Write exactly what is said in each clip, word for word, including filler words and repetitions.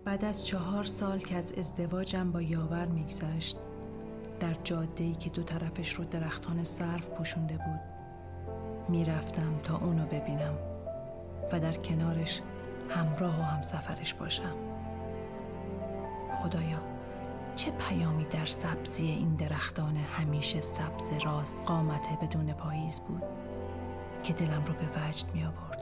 بعد از چهار سال که از ازدواجم با یاور میگذشت، در جاده‌ای که دو طرفش رو درختان سرو پوشونده بود میرفتم تا اونو ببینم و در کنارش همراه و همسفرش باشم. خدایا چه پیامی در سبزی این درختان همیشه سبز راست قامت بدون پاییز بود که دلم رو به وجد می آورد.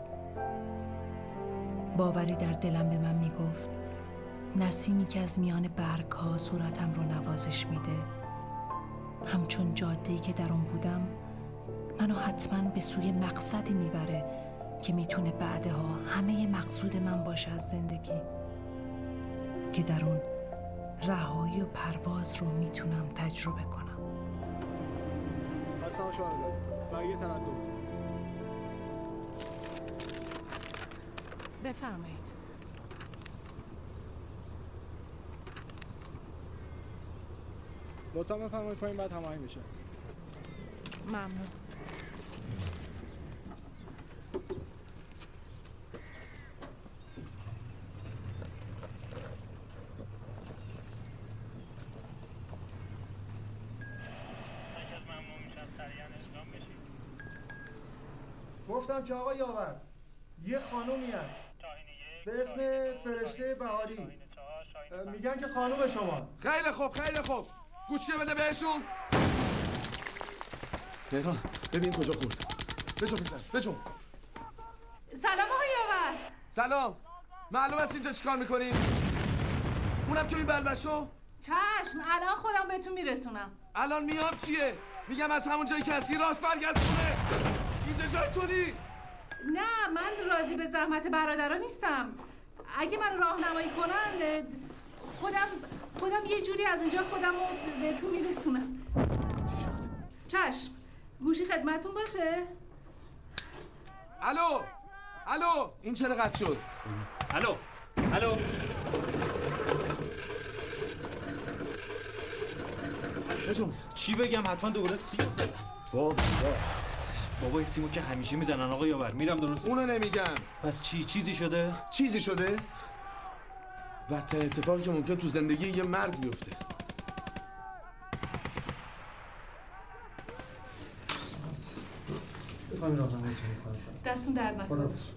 باوری در دلم به من می گفت نسیمی که از میان برگ ها صورتم رو نوازش میده، همچون جاده‌ای که در اون بودم منو حتما به سوی مقصدی میبره که میتونه بعدها همه مقصود من باشه از زندگی، که در اون رهایی و پرواز رو میتونم تجربه کنم. اصلا شما برگه تردد بفرمایید. لطفا بفرمایید پایین بعد هماهنگ بشه. ممنون. گفتم که آقا یاور یه خانومی هست به اسم فرشته بهاری، میگن که خانوم شما. خیلی خوب خیلی خوب، گوشی بده بهشون. مهران ببین کجا خورد. بجو پسر بجو. سلام آقا یاور. سلام. معلوم است اینجا چیکار میکنین؟ اونم که این بلبشو. چشم الان خودم بهتون میرسونم. الان میام چیه؟ میگم از همون جایی که هستی راست برگرد خونه. اینجا جای تو نیست. نه من راضی به زحمت برادران نیستم. اگه من راهنمایی کنن خودم خودم یه جوری از اینجا خودم رو بهتون میرسونم. چی شد؟ چشم گوشی خدمتون باشه. الو الو این چرا قطع شد؟ الو الو بجون چی بگم؟ حتما دوباره سیمو زدن. بابا بابا این سیمو که همیشه میزنن آقا یاور. میرم درست. اونو نمیگم. پس چی چیزی شده؟ چیزی شده؟ بدترین اتفاقی که ممکن تو زندگی یه مرد بیفته. بفهمی راهنمایی چه می‌کنم. دستون درد نکنه. خداحافظ.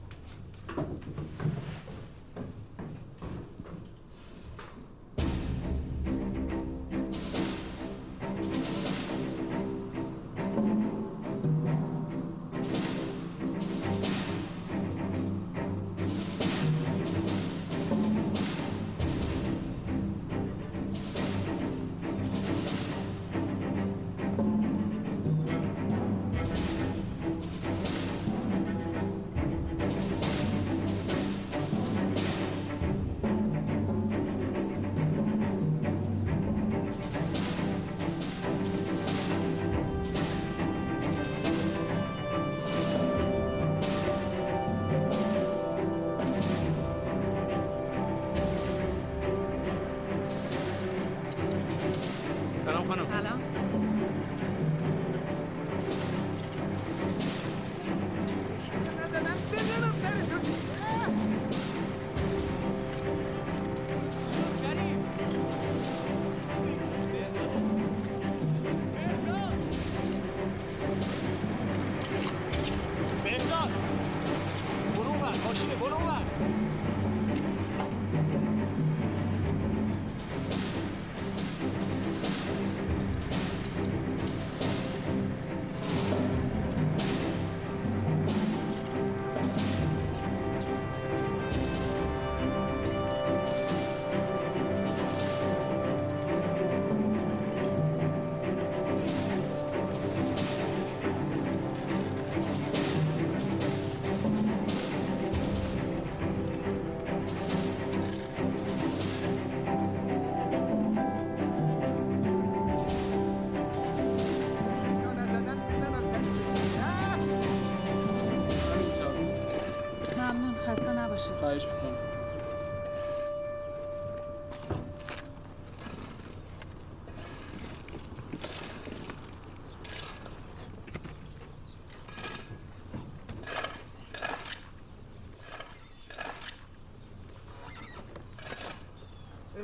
خواهش میکنم.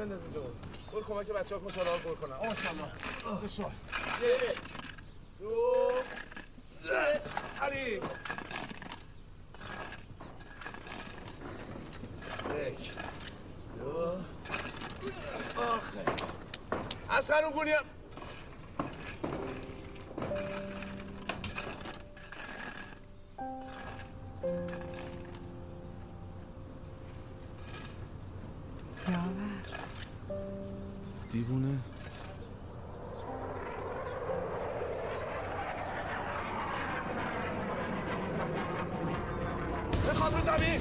بنداز اینجا. برو کمک بچه‌ها کن سالار پر کنن. ماشاءالله. بسیار. یک. دو. سه. علی. یک. دو. آخه. از خانم گونیم. دیوونه بخواد رو زمین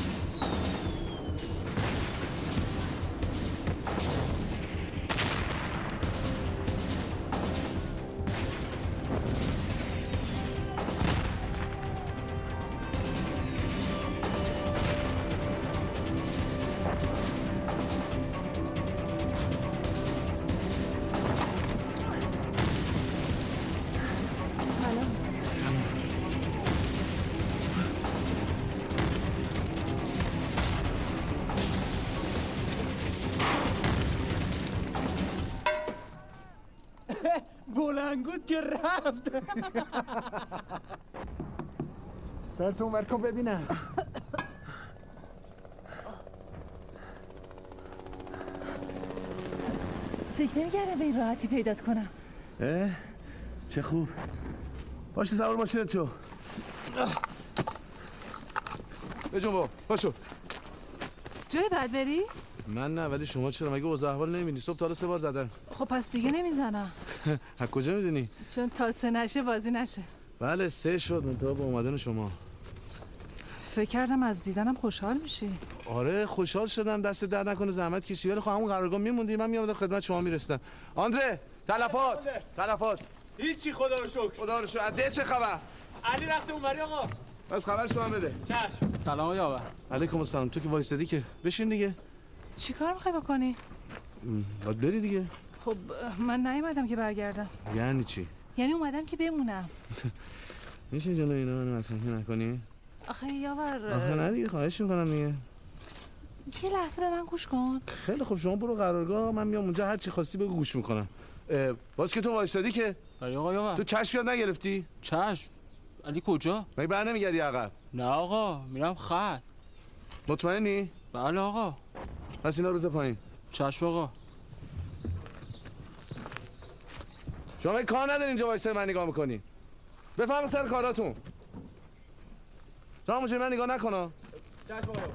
بلنگود که رفت. سرتون ور کن ببینم. فکر نمی‌کردم به این راحتی پیدات کنم. اه چه خوب. باشی سوار ماشینت شو. بجون با باشو. جای بعد بری؟ من نه ولی شما چرا مگه اوضاع احوال نمی‌بینی؟ صبح تا سه بار زدن. خب پس دیگه نمیزنم. از کجا میدونی؟ چون تا سه نشه بازی نشه. بله سه شد منتها با اومدن شما. فکر کردم از دیدنم خوشحال میشی. آره خوشحال شدم دست درد نکنه زحمت کشی ولی خب همون قرارگاه میموندی من میامدم خدمت شما میرسیدم. آندره تلفات تلفات هیچی خدا رو شکر. خدا رو شکر. ده چه خبر؟ علی رفته اونوری آقا. بس خبرش تو هم بده. چشم. سلام آقا. علیکم السلام. تو که وایسادی که بشین دیگه. چیکار میخوای بکنی؟ باید بری دیگه. خب من نیومدم که برگردم. یعنی چی؟ یعنی اومدم که بمونم. میشه جلو اینا منو مسخره نکنی؟ آخه یاور آخه نه دیگه خواهش میکنم دیگه. یه لحظه به من گوش کن. خیلی خوب شما برو قرارگاه من میام اونجا هر چی خواستی بگو گوش میکنم. باز که تو وایسادی که آره آقا یاور. تو چشم یاد نگرفتی؟ چشم. علی کجا؟ مگه بر نمیگردی عقب؟ نه آقا میرم خط. مطمئنی؟ بله آقا. پس اینا رو بذار پایین. چشم آقا. شما کار نداری اینجا وایسای من نگاه میکنی. بفهم سر کاراتون. تا همونجوری من نگاه نکنم. چشم آقا.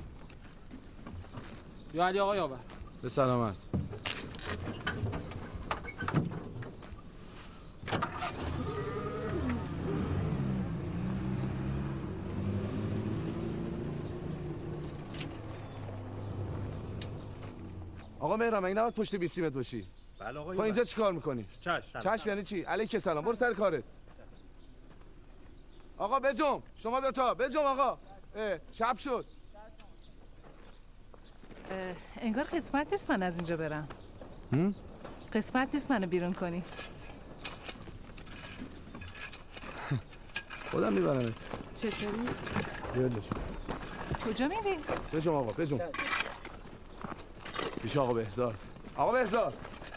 یا علی آقا یاور. به سلامت. آقا مهران مگه نباید پشت بیست متر باشی؟ بله آقا. با اینجا چیکار میکنی؟ چشم. چشم یعنی چی؟ علیک سلام. برو سر کارت. آقا بجم. شما دو تا بجم آقا. شب شد. انگار قسمت نیست من از اینجا برم. هم؟ قسمت نیست منو بیرون کنی. خودم میبرمت. چطوری؟ بیادش. کجا میری؟ بجم آقا بجم. پیش آقا بهزاد. آقا بهزاد.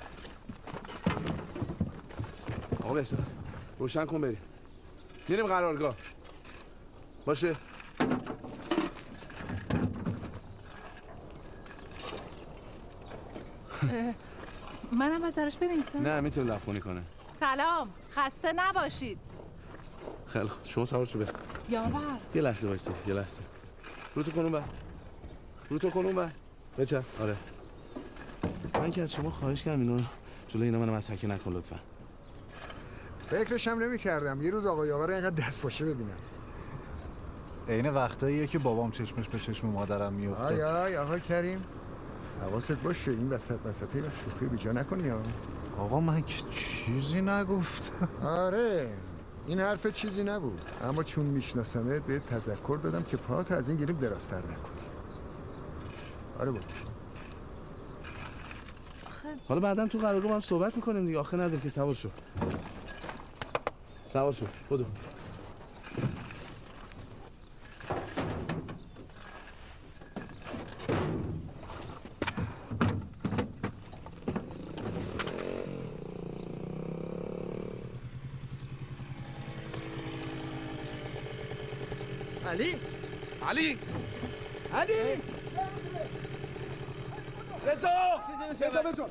آقا بهزاد. روشن کن بریم. میریم قرارگاه. باشه. منم باید براش بنویسم؟ نه میتونه لفظ کنه. سلام خسته نباشید. خیلی خوب شما سوار شو بریم. یاور یه لحظه وایسی یه لحظه. رو تو کنون بر. رو تو کنون بر. بچه آره. من که از شما خواهش کردم اینو جلوی اینا منو مسحکی نکن لطفا. فکرش هم نمی کردم یه روز آقا یاور اینقدر دست پاشه ببینم. عین وقتاییه که بابام چشمش به چشم مادرم میفته. آی آی آقا کریم حواست باشه این وسط وسطی شوخی بیجا نکنی ها. آقا من که چیزی نگفتم. آره این حرف چیزی نبود اما چون میشناسمت به تذکر دادم که پاهاتو از این گریب درازتر نکنی. آره بود. حالا بعداً تو قرارگاه هم صحبت میکنیم دیگه. آخه نداره که سوار شو. سوار شو. بدو. علی علی علی رضا رضا بجون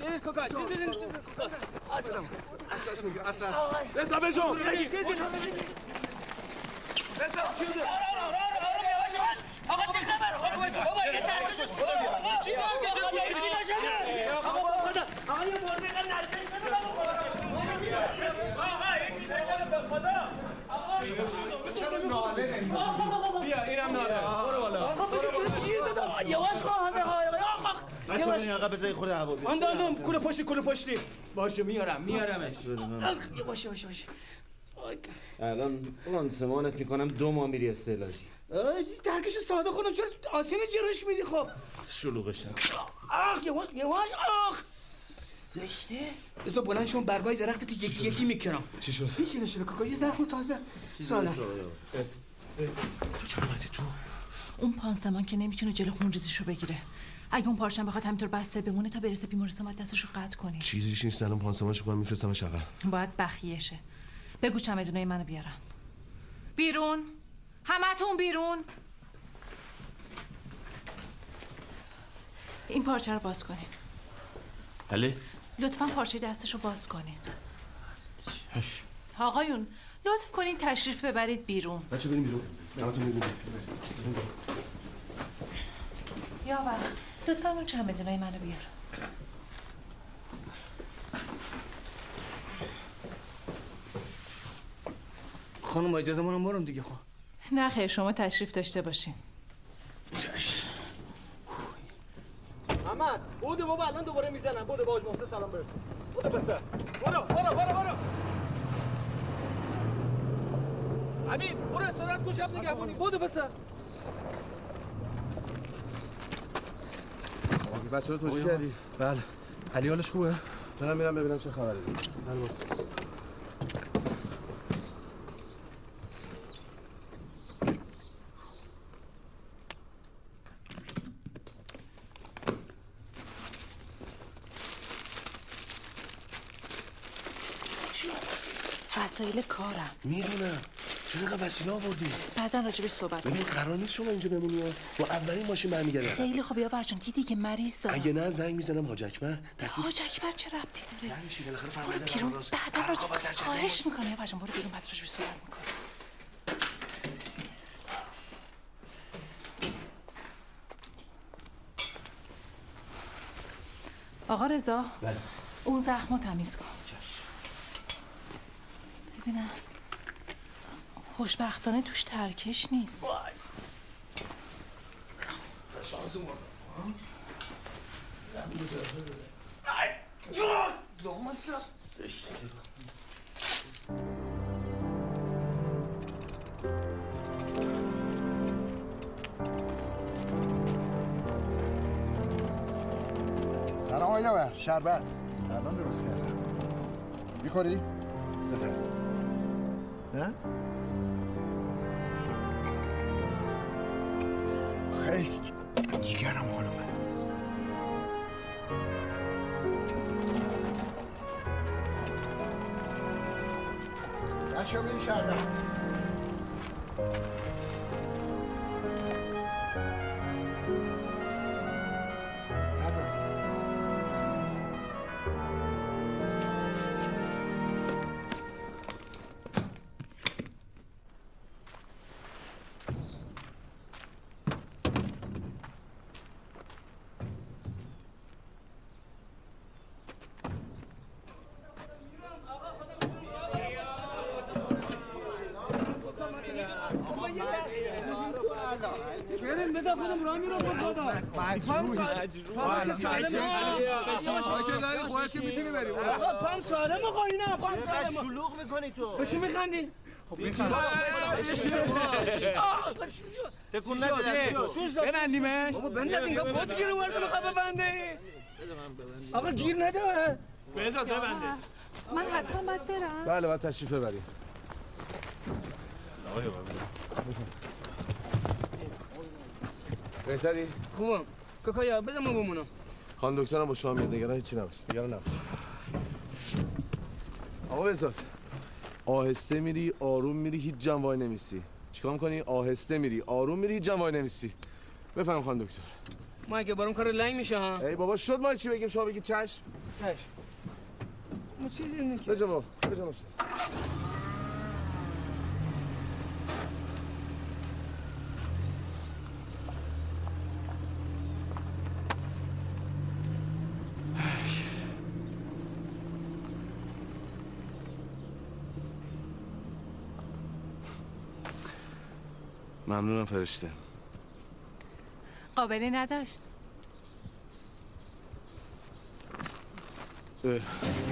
رضا بجون رضا آقا چه خبر؟ بابا یه ترکش چی داره؟ چی نشده؟ آقا خدا آقا یه مرده اینقدر نرده شده آقا یکی نشده به خدا آقا چرا ناله نمیدونی؟ بیا اینم ناله برو بالا آقا بگو چرا چیز دادم یواش خواهنده های آقا بچه بینی آقا بذاری خود هوا بیا آن داندم کوله پشتی کوله پشتی باشه میارم میارمش باشه باشه باشه الان لانسمانت میکنم دو ماه میری استعلاجی درکش ساده کنم چرا آسین جرش میدی خب شلوغش نکن آخ یواش یواش آخ زشته بذار بلند شون برگای درختت یکی یکی میکنم چی شد؟ هیچی نشده کاکا یه زخم تازه سالم تو چرا اومدی تو؟ اون پانسمان که نمیتونه جلو خونریزیشو بگیره اگه اون پارچم بخواد همینطور بسته بمونه تا برسه بیمارستان باید دستشو قطع کنی چیزیش نیست الان پانسمانشو کنم میفرستم شقا باید بخیهشه بگو چمدونای منو بیارن بیرون همتون بیرون این پارچه رو باز کنین بله لطفا پارچه دستشو باز کنین آقایون لطف کنین تشریف ببرید بیرون بچه بریم بیرون همتون بریم بیرون یاور لطفا اون چمدونای منو بیار خانم اجازه منم برم دیگه خب نه خیر شما تشریف داشته باشین محمد بوده بابا الان دوباره میزنم بوده باج محسن سلام برسون بوده پسر برو برو برو برو امین برو استراحت کن شب نگهبونی بوده پسر بچه رو توجیه کردی؟ بله علی حالش خوبه؟ دارم میرم ببینم چه خبره بله وسایل کارم میدونم چرا اینقدر وسیله آوردی؟ بعدا راجبش صحبت ببین قرار نیست شما اینجا بمونی با اولین ماشین برمیگردم خیلی خوب یاور جان دیدی که مریض دارم اگه نه زنگ میزنم حاج اکبر حاج اکبر چه ربطی داره؟ یعنی چی بالاخره برو فرمانده بیرون راست بعدا راجب خواهش میکنه یاور جان برو بیرون بعد راجبش صحبت میکنه آقا رضا بله اون زخمو تمیز کن ببینم خوشبختانه توش ترکش نیست سلام آقای یاور شربت الان درست کردم میخوری؟ بفرم نه؟ خیلی جیگرم حالو بره بچه بین شربت بریم بذار خودم راه میرم با خدا مجروحی پام داری خودت که میتونی بریم آقا پام سالم آقا اینا پام سالم شلوغ میکنی تو به چی میخندی؟ تکون نده ببندیمش بابا بنداز اینگاه پوت گیر ورده میخواه ببنده آقا گیر نده بذار ببنده من حتما باید برم بله باید تشریف ببریم بهتری؟ خوبم کاکایا بذار ما بمونم خان دکترم با شما میاد نگران هیچی نباش نگران نباش آقا بزاد آهسته میری آروم میری هیچ جمع وای نمیستی چیکار می‌کنی؟ آهسته میری، آروم میری، هیچ جا وای نمیسی. بفهم خانم دکتر. ما اگه بارم کار لنگ میشه ها. ای بابا شد ما چی بگیم شما بگید چش؟ چش. ما چیزی نیست. بجا بابا، بجا باشه. ممنونم فرشته. قابلی نداشت. اه.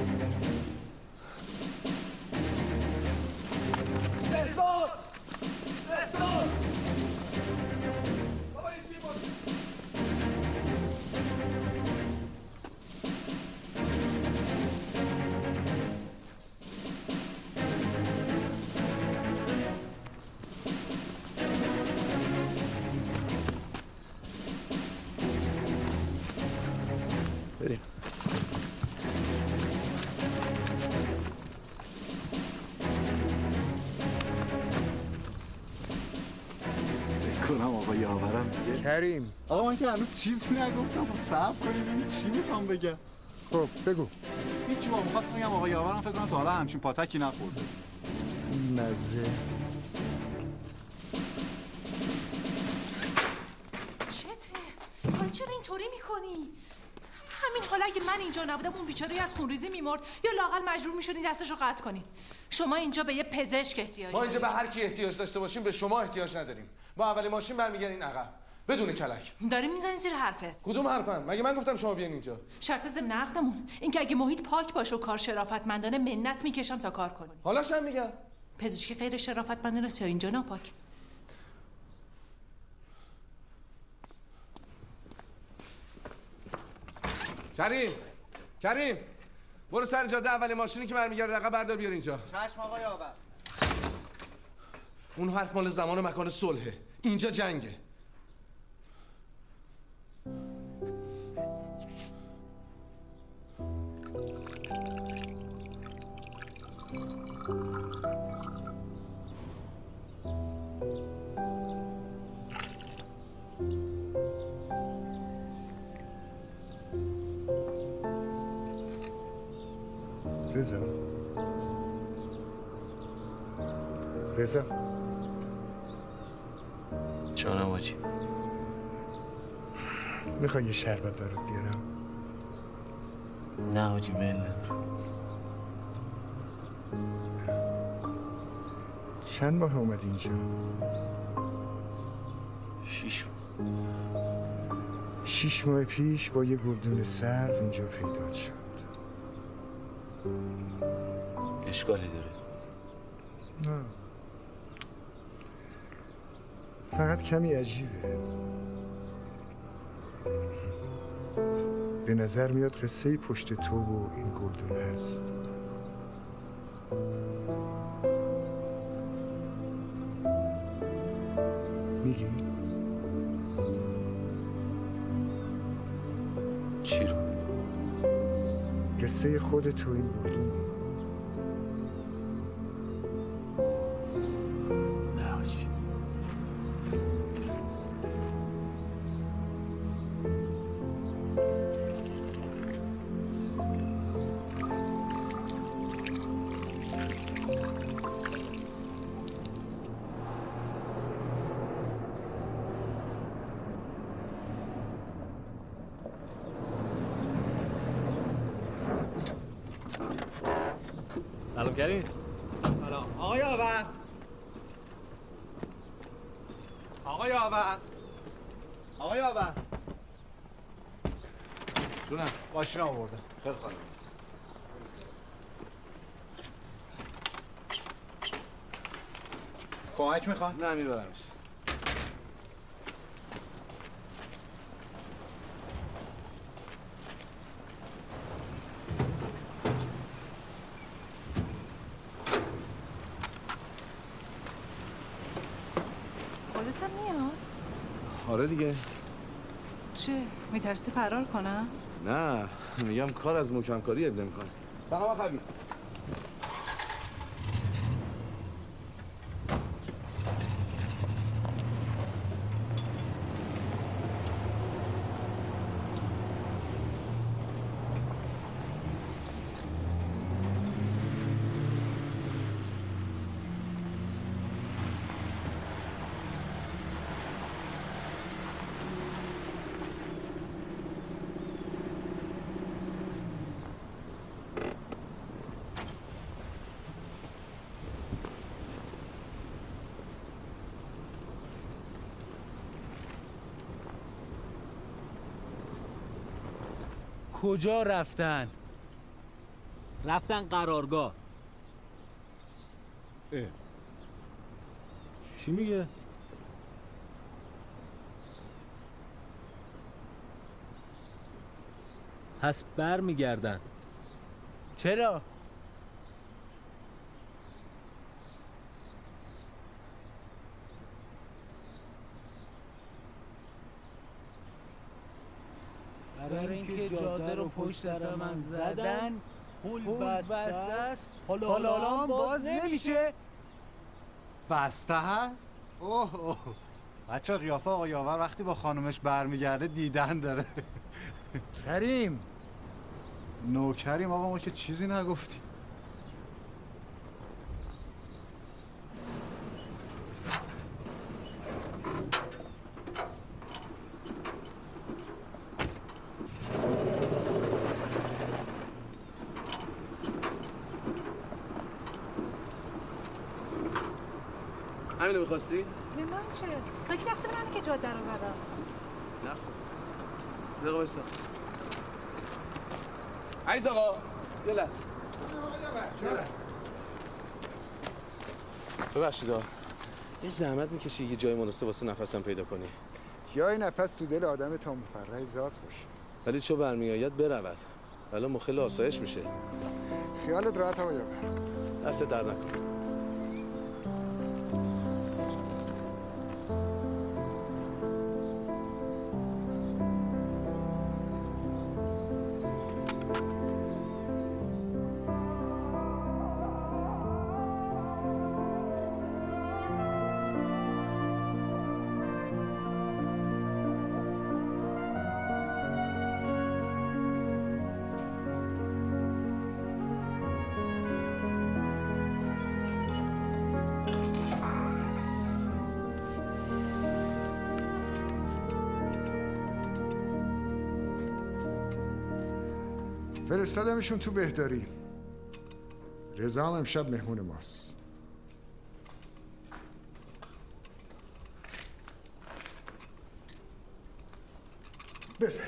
بریم. کنم آقا یاورم دیگه. کریم آقا من که هنوز چیزی نگفتم. خب صبر کنیم ببین چی میخوام بگم. خب بگو. هیچی با میخواستم بگم آقا یاورم فکر کنم تا حالا همچین پاتکی نخورده. مزه. چته؟ حالا چرا اینطوری میکنی؟ همین حالا اگه من اینجا نبودم اون بیچاره از خونریزی میمرد یا لااقل مجبور میشدین دستشو قطع کنین. شما اینجا به یه پزشک احتیاج ما اینجا به هر کی احتیاج داشته باشیم به شما احتیاج نداریم. ما اول ماشین برمیگردین عقب بدون کلک. داری میزنی زیر حرفت. کدوم حرفم؟ مگه من گفتم شما بیاین اینجا؟ شرط ضمن عقدمون اینکه اگه محیط پاک باشه و کار شرافتمندانه منت میکشم تا کار کنیم. حالاش هم میگم پزشکی غیر شرافتمندانه است یا اینجا ناپاک؟ کریم کریم برو سر جاده اول ماشینی که برمیگرده عقب بردار بیار اینجا. چشم آقا یاور. اون حرف مال زمان و مکان صلحه. اینجا جنگه. رضا رضا جانم آجی. میخوای یه شربت برات بیارم؟ نه آجی میل چند ماه اومد اینجا؟ شیش شیش ماه پیش با یه گلدون سرو اینجا پیدا شد. اشکالی داره؟ نه فقط کمی عجیبه. به نظر میاد قصه پشت تو و این گلدون هست. میگی؟ چی رو؟ قصه خود تو این گلدون. نه آجی. سلام کریم. سلام آقای آور. آقای آور. آقای آور. جونم ماشین آوردم. خیلی خاله. کمک میخوان؟ نه میبرمش. خودت هم میاد؟ آره دیگه. چه؟ میترسی فرار کنم؟ نه میگم کار از محکم کاری ابله میکنه. سلام خبیر. کجا رفتن؟ رفتن قرارگاه. اه. چی میگه؟ پس بر میگردن. چرا؟ برای اینکه جاده رو پشت سر من زدن، پول بسته است، حالا حالا باز نمیشه. بسته هست؟ اوه اوه بچه قیافه آقا یاور وقتی با خانومش برمیگرده دیدن داره. کریم نوکریم آقا، ما که چیزی نگفتیم. همینو می‌خواستی؟ به من چه؟ من که تقصیر منه که جاده رو زدم. نه خب دقیقه بایستا. عزیز آقا یه لحظه. ببخشید آقا، یه زحمت میکشی یه جای مناسب واسه نفسم پیدا کنی؟ جای نفس تو دل آدم تا مفرح ذات باشه، ولی چو برمیآید برود، ولی مخل آسایش میشه. خیالت راحت آقا یاور. دست درد نکن. فرستادمشون تو بهداری. رضا هم امشب مهمون ماست. بفرم.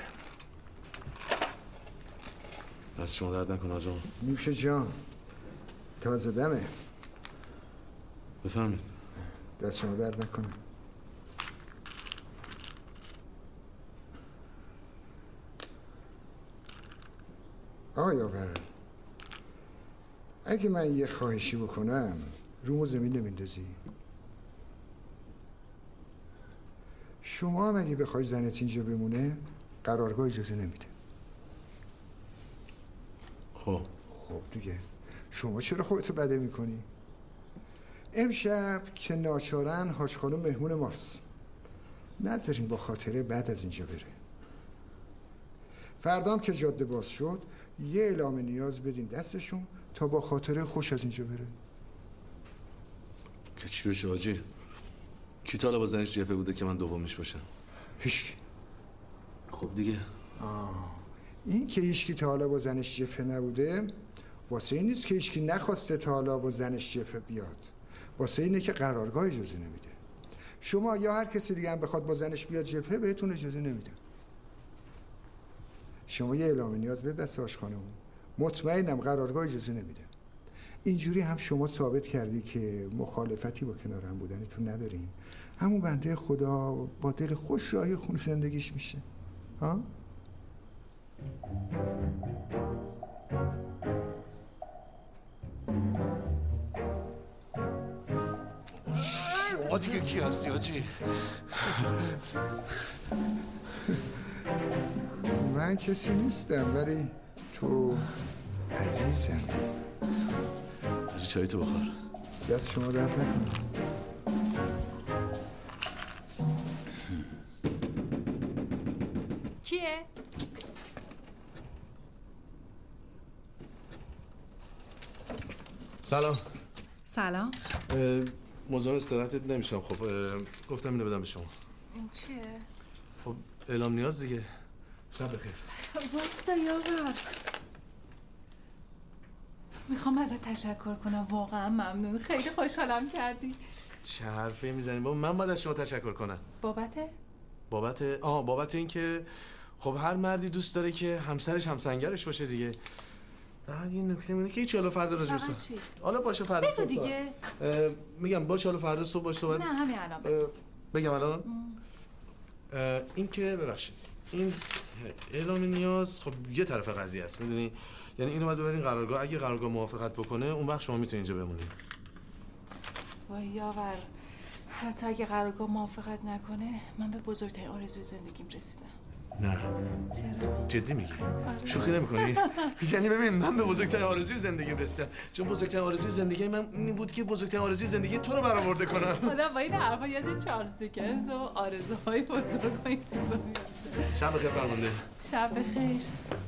دست شما درد نکن آجا. نوش جان، تازه دمه. بفرمید. دست شما درد نکنه. آقا یاور، اگه من یه خواهشی بکنم رومو زمین نمیندازی؟ شما هم اگه بخوای زنت اینجا بمونه قرارگاه اجازه نمیده. خب خب دیگه شما چرا خودتو بده میکنی؟ امشب که ناچارن حاج خانم مهمون ماست، نذارین با خاطره بعد از اینجا بره. فردام که جاده باز شد یه اعلام نیاز بدین دستشون تا با خاطره خوش از اینجا بره. که چی بشه حاجی؟ کی تا حالا با زنش جبهه بوده که من دومیش باشم؟ هیچکی. خب دیگه آه. این که هیچکی تا حالا با زنش جبهه نبوده واسه این نیست که هیچکی نخواسته تا حالا با زنش جبهه بیاد، واسه اینه که قرارگاه اجازه نمیده. شما یا هر کسی دیگه هم بخواد با زنش بیاد جبهه بهتون اجازه نمیده. شما یه اعلام نیاز به دست حاج خانم، مطمئنم قرارگاه اجازه نمیده. اینجوری هم شما ثابت کردی که مخالفتی با کنار هم بودنتون نداریم. همون بنده خدا با دل خوش راهی خون زندگیش میشه. ها؟ شما دیگه کی هستی حاجی؟ من کسی نیستم ولی تو عزیزم. حاجی چایی تو بخور. دست شما درد نکنه. کیه؟ سلام. سلام. مزاحم استراحتت نمیشم. خب گفتم اینو بدم به شما. این چیه؟ خب اعلام نیاز دیگه. شب بخیر. وایستا یاور، میخوام ازت تشکر کنم، واقعا ممنون، خیلی خوشحالم کردی. چه حرفی میزنی بابا؟ من باید از شما تشکر کنم. بابت؟ بابت آه بابت اینکه خب هر مردی دوست داره که همسرش همسنگرش باشه دیگه. بعد یه نکته اینه که هیچ حالا فردا راجع به حالا باشه فردا بگو دیگه. میگم باشه حالا فردا صبح باش صحبت. نه همین الان بگم الان. این که ببخشید این اعلام نیاز خب یه طرف قضیه است میدونی، یعنی اینو باید ببرین قرارگاه، اگه قرارگاه موافقت بکنه اون وقت شما میتونید اینجا بمونید. وای یاور، حتی اگه قرارگاه موافقت نکنه من به بزرگترین آرزوی زندگیم رسیدم. نه چرا؟ جدی میگی؟ شوخی نمی‌کنی؟ یعنی ببین من به بزرگترین آرزوی زندگیم رسیدم، چون بزرگترین آرزوی زندگی من این بود که بزرگترین آرزوی زندگی تو رو برآورده کنم. خدا با این حرفا یاد چارلز دیکنز و آرزوهای بزرگ و این چیزا میاد. شب بخیر فرمانده. شب بخیر.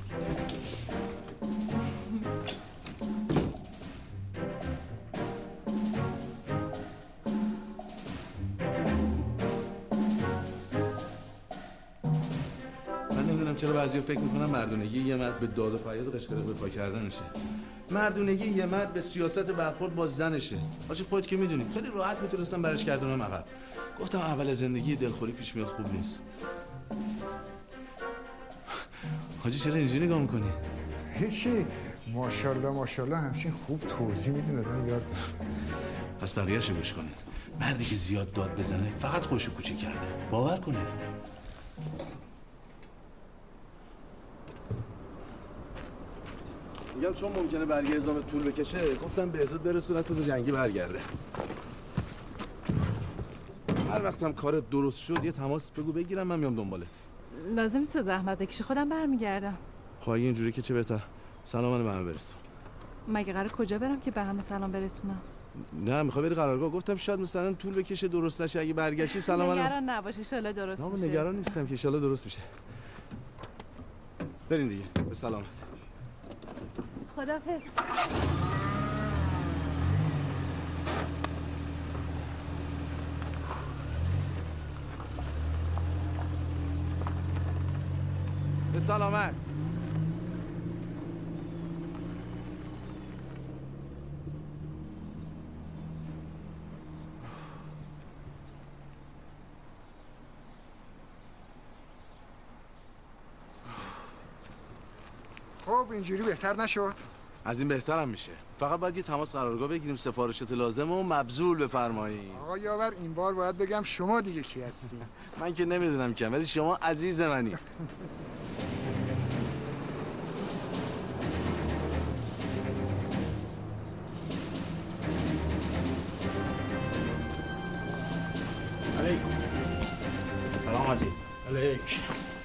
چرا بعضیا فکر میکنن مردونگی یه مرد به داد و فریاد و قشقرق به پا کردنشه. مردونگی یه مرد به سیاست برخورد با زنشه. حاجی خودت که میدونی خیلی راحت میتونستم برش گردونم عقب. گفتم اول زندگی دلخوری پیش میاد خوب نیست. حاجی چرا اینجوری نگاه میکنی؟ هیچی، ماشاءالله ماشاءالله همچین خوب توضیح میدین آدم یاد. پس بقیه‌شو گوش کنین. مردی که زیاد داد بزنه فقط خوشو کوچیک کرده. باور کنین. میگم چون ممکنه برگه اعزام طول بکشه گفتم به ازاد برسونت تو جنگی برگرده. هر وقتم کارت درست شد یه تماس بگو بگیرم من میام دنبالت. لازم نیست تو زحمت بکشی، خودم برمیگردم. خب اگه اینجوری که چه بهتر. سلام منو به همه برسون. مگه قرار کجا برم که به همه سلام برسونم؟ نه میخوای بری قرارگاه. گفتم شاید مثلا طول بکشه درست نشه، اگه برگشتی سلام منو. نگران نباش ان شاءالله درست میشه. نگران نیستم که ان شاءالله درست میشه. بریم دیگه. به سلامت. خداحافظ. به سلامت. خب اینجوری بهتر نشد؟ از این بهتر هم میشه. فقط باید یه تماس قرارگاه بگیریم، سفارشات لازم و مبذول بفرمایید. آقا یاور این بار باید بگم شما دیگه کی هستی؟ من که نمیدونم که، ولی شما عزیز منی. علیکم. سلام حاجی. علیک.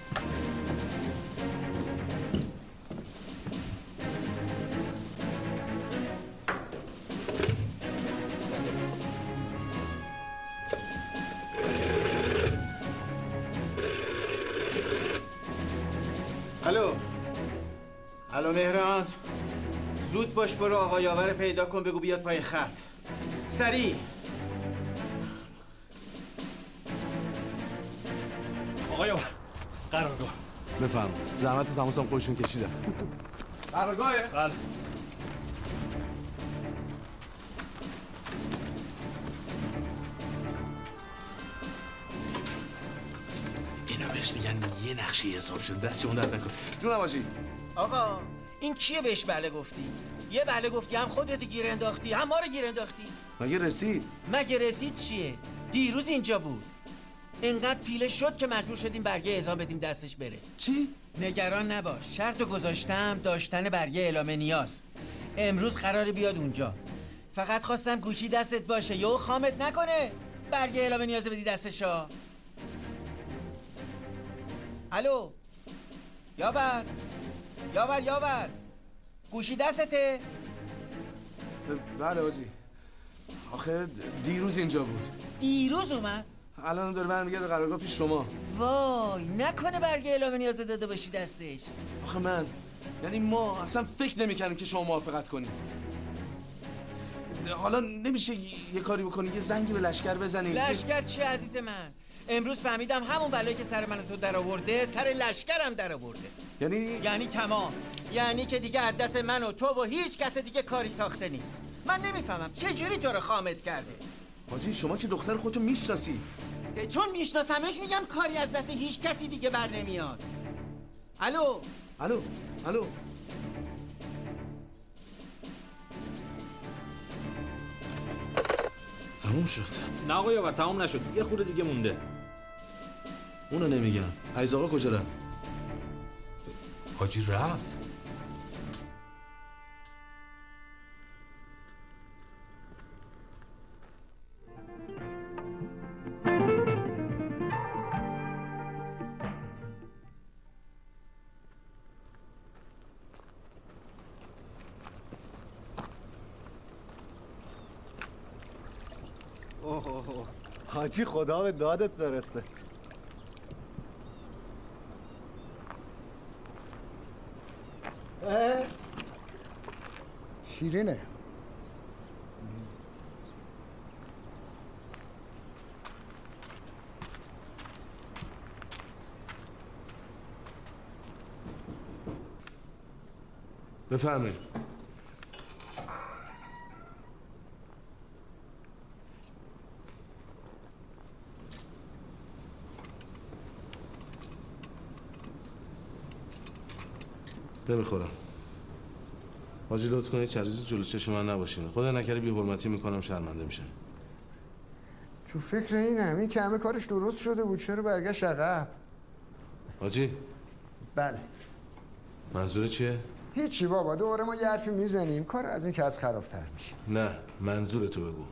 الو. الو مهران. زود باش برو آقا یاور پیدا کن بگو بیاد پای خط. سریع. آقا یاور قرارگاه. بفهم. زحمت تماسم خودشون کشیدم. قرارگاهه؟ بله. اینا بهش میگن یه نقشی حساب شد. دست شما درد نکن. جون نباشی. آقا این کیه بهش بله گفتی؟ یه بله گفتی هم خودت گیر انداختی هم ما رو گیر انداختی. مگه رسید؟ مگه رسید چیه؟ دیروز اینجا بود. انقدر پیله شد که مجبور شدیم برگه اعزام بدیم دستش بره. چی؟ نگران نباش. شرطو گذاشتم داشتن برگه اعلام نیاز. امروز قراره بیاد اونجا. فقط خواستم گوشی دستت باشه یهو خامت نکنه برگه اعلام نیاز بدی دستشا. الو یاور یاور یاور گوشی دستته؟ بله آجی. آخه دیروز اینجا بود. دیروز اومد؟ الان داره برمیگرده قرارگاه پیش شما. وای نکنه برگه اعلام نیاز داده باشی دستش. آخه من یعنی ما اصلا فکر نمی‌کردیم که شما موافقت کنید. حالا نمیشه یه کاری بکنی یه زنگی به لشکر بزنی؟ لشکر چی عزیز من؟ امروز فهمیدم همون بلایی که سر من تو در آورده سر لشکرم در آورده. یعنی یعنی تمام. یعنی که دیگه از دست من و تو و هیچ کس دیگه کاری ساخته نیست. من نمیفهمم چه جوری تو رو خامت کرده. حاجی شما که دختر خودتو میشناسی. چون میشناسمش میگم کاری از دست هیچ کسی دیگه بر نمیاد. الو الو الو تموم شد. نه آقا یاور تمام نشد، یه خورده دیگه مونده. اونو نمیگم. عزیز آقا کجا رفت؟ حاجی رفت. حاجی خدا به دادت برسه. شیرینه. بفرمایید. نمیخورم. حاجی لطف کنید چریزی جلو چشم من نباشین. خدا نکره بی حرمتی میکنم شرمنده میشه. تو فکر اینم این که همه کارش درست شده بود چرا برگشت عقب؟ حاجی بله. منظور چیه؟ هیچی بابا، دوباره ما یه حرفی میزنیم کار از این که از خرابتر میشه. نه منظور تو بگو.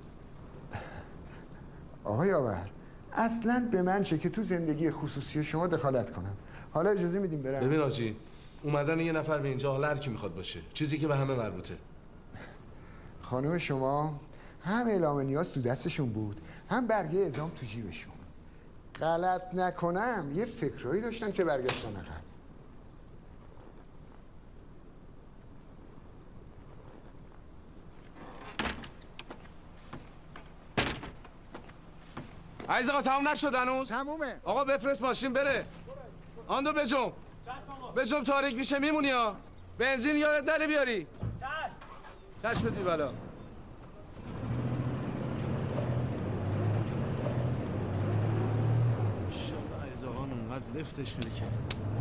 آقا یاور اصلا به من چه که تو زندگی خصوصی شما دخالت کنم. حالا اجازه میدیم برم. ببین حاجی اومدن یه نفر به اینجا حالا هر کی میخواد باشه، چیزی که به همه مربوطه. خانم شما هم اعلام نیاز تو دستشون بود هم برگه اعزام تو جیبشون. غلط نکنم یه فکرایی داشتن که برگشتن عقب. عزیز آقا تموم نشد هنوز؟ تمومه. آقا بفرست ماشین بره. آندو بجم. بجم تاریک میشه میمونی ها. بنزین یادت نره بیاری. چشم. چشمت بی بلا. ماشاءالله عزیز آقا اونقدر لفتش میده که.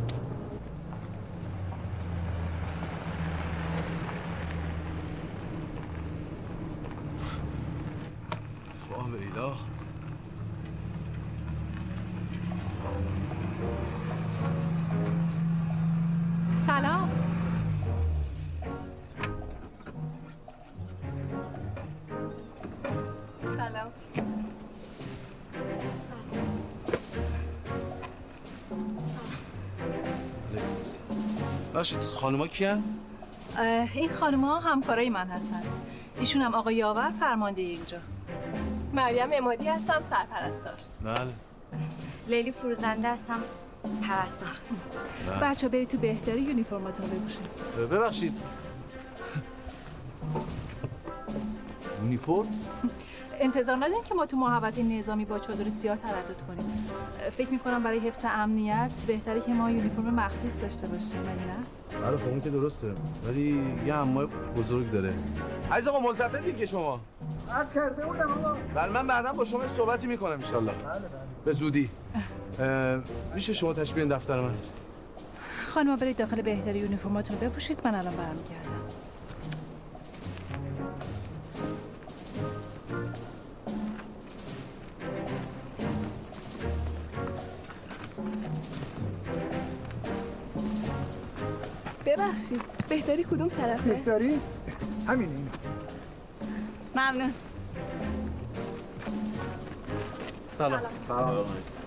فاه به اله. سلام. سلام. باشید خانوما کیان؟ این خانوما همکارای من هستن. ایشون هم آقای یاور فرمانده اینجا. مریم امادی هستم سرپرستار. بله. لیلی فروزنده هستم پرستار. بچه برید تو بهتری یونیفرماتون رو بپوشید. ببخشید یونیفرم؟ انتظار ندارین که ما تو محوطه نظامی با چادر سیاه تردد کنیم. فکر میکنم برای حفظ امنیت بهتره که ما یونیفرم مخصوص داشته باشیم، مگه نه؟ بله خب اون که درسته ولی یه عمای بزرگ داره. عزیز آقا ملتفتی که شما عرض کرده بودم آقا. بله من بعدا با شما صحبتی میکنم ان شاء الله. بله بله. به زودی. میشه شما تشریف بیارین دفتر من؟ خانم برید داخل بهتری یونیفرماتون رو بپوشید، من الان برمیگردم. ببخشید بهتری کدوم طرفه؟ بهتری؟ همین این. ممنون. سلام. سلام.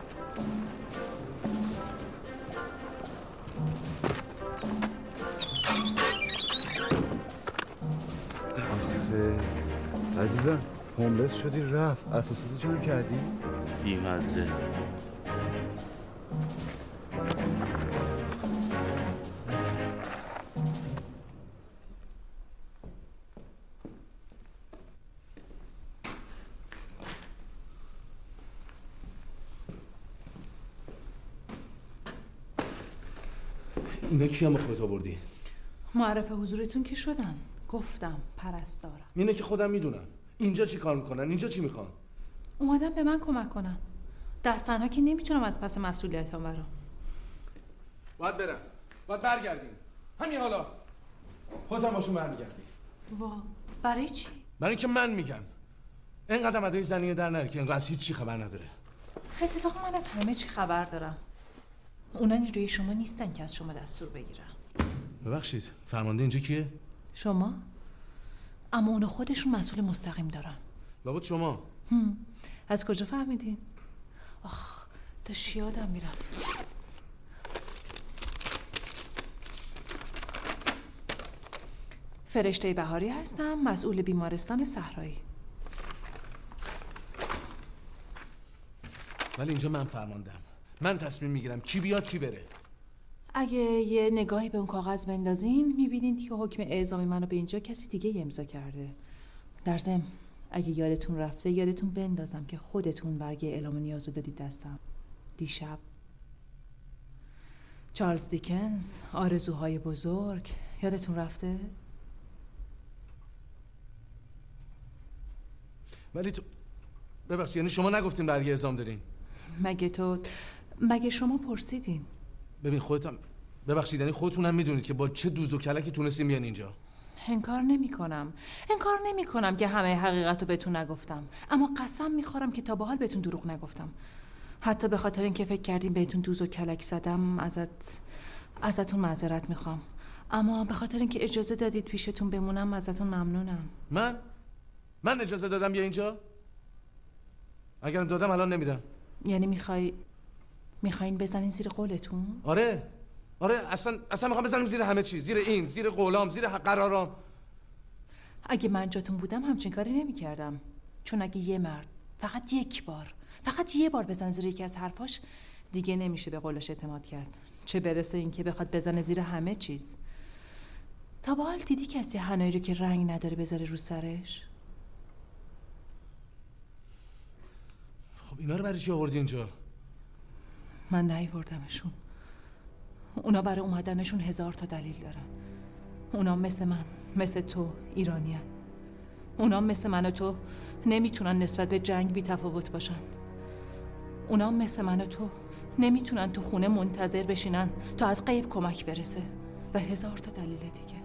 عزیزم هوملس شدی رفت اساسات جمع کردی؟ بیمزه. اینا کی هم خودت آوردی؟ معرف حضورتون که شدن. گفتم پرستارم. اینه که خودم میدونم. اینجا چی کار میکنن؟ اینجا چی میخوان؟ اومدن به من کمک کنن. دست تنها که نمیتونم از پس مسئولیتام برام. باید برم، باید برگردیم همین حالا. خودت هم باشون برمیگردی. وا برای چی؟ برای اینکه من میگم اینقدر ادای زنی در نره که انگار از هیچ چی خبر نداره. اتفاقا من از همه چی خبر دارم. اونا نیروی شما نیستن که از شما دستور بگیرن. ببخشید فرمانده اینجا کیه؟ شما؟ اما اونا خودشون مسئول مستقیم دارن. لابد شما. هم. از کجا فهمیدین؟ آخ داشت یادم میرفت. فرشته بهاری هستم، مسئول بیمارستان صحرایی. ولی اینجا من فرماندم، من تصمیم میگیرم کی بیاد کی بره. اگه یه نگاهی به اون کاغذ بندازین میبینید که حکم اعزام منو به اینجا کسی دیگه امضا کرده. در ضمن اگه یادتون رفته یادتون بندازم که خودتون برگه اعلام نیازو دادید دستم دیشب. چارلز دیکنز، آرزوهای بزرگ، یادتون رفته؟ ولی تو ببخشید یعنی شما نگفتین برگه اعزام دارین؟ مگه تو مگه شما پرسیدین؟ ببین خودتم ببخشید یعنی خودتونم میدونید که با چه دوز و کلکی تونستیم بیان اینجا. انکار نمی کنم انکار نمی کنم که همه حقیقت رو بهتون نگفتم، اما قسم میخورم که تا به حال بهتون دروغ نگفتم. حتی به خاطر اینکه فکر کردیم بهتون دوز و کلک زدم ازت ازتون معذرت میخوام، اما به خاطر اینکه اجازه دادید پیشتون بمونم ازتون ممنونم. من من اجازه دادم بیا اینجا؟ اگرم دادم الان نمیدم. یعنی میخوای میخواین بزنین زیر قولتون؟ آره آره اصلا اصلا میخوام بزنم زیر همه چی، زیر این، زیر قولام، زیر قرارام. اگه من جاتون بودم همچین کاری نمیکردم، چون اگه یه مرد فقط یک بار فقط یه بار بزنه زیر یکی از حرفاش دیگه نمیشه به قولش اعتماد کرد، چه برسه اینکه بخواد بزنه زیر همه چیز. تا به حال دیدی کسی حنایی رو که رنگ نداره بذاره رو سرش؟ خب اینا رو برای چی آوردی اینجا؟ من نیاوردمشون. اونا برای اومدنشون هزار تا دلیل دارن. اونا مثل من، مثل تو ایرانیان. اونا مثل من و تو نمیتونن نسبت به جنگ بی تفاوت باشن. اونا مثل من و تو نمیتونن تو خونه منتظر بشینن تا از غیب کمک برسه و هزار تا دلیل دیگه.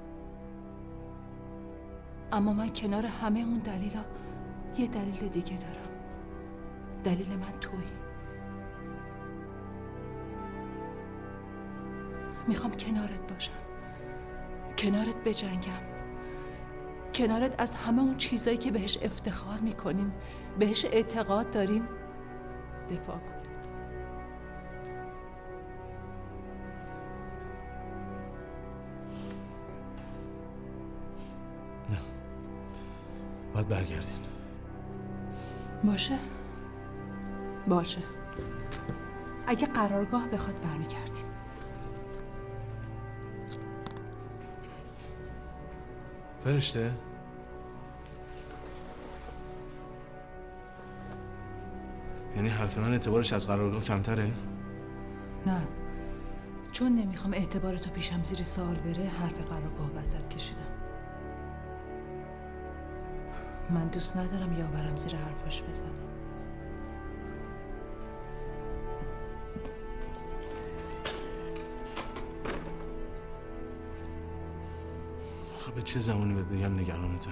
اما من کنار همه اون دلیلا یه دلیل دیگه دارم. دلیل من تویی. میخوام کنارت باشم، کنارت بجنگم، کنارت از همه اون چیزایی که بهش افتخار میکنیم، بهش اعتقاد داریم دفاع کنیم. نه باید برگردین. باشه باشه اگه قرارگاه بخواد برمیگردیم. فرشته؟ یعنی حرف من اعتبارش از قرارگاه کمتره؟ نه، چون نمیخوام اعتبارتو پیشم زیر سوال بره حرف قرارگاه وسط کشیدم. من دوست ندارم یاورم زیر حرفاش بزنه. آخه به چه زمانی بهت بگم نگرانتم؟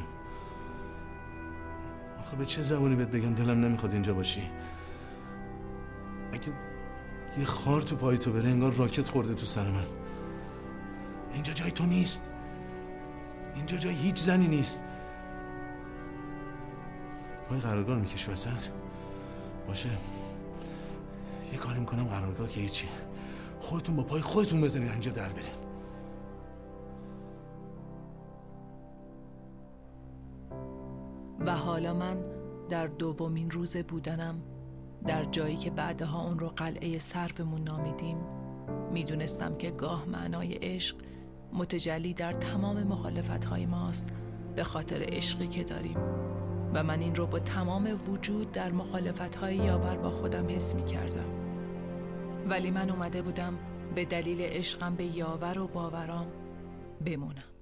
آخه به چه زمانی بهت بگم دلم نمیخواد اینجا باشی؟ اگه یه خار تو پای تو بره انگار راکت خورده تو سر من. اینجا جای تو نیست. اینجا جای هیچ زنی نیست. پای قرارگاه رو میکش وسط؟ باشه یه کاری میکنم قرارگاه که هیچی. خودتون با پای خودتون بزنین اینجا در برین. و حالا من در دومین روز بودنم در جایی که بعدها اون رو قلعه سرومون نامیدیم میدونستم که گاه معنای عشق متجلی در تمام مخالفت‌های ماست به خاطر عشقی که داریم و من این رو با تمام وجود در مخالفت‌های یاور با خودم حس می‌کردم. ولی من اومده بودم به دلیل عشقم به یاور و باورام بمونم.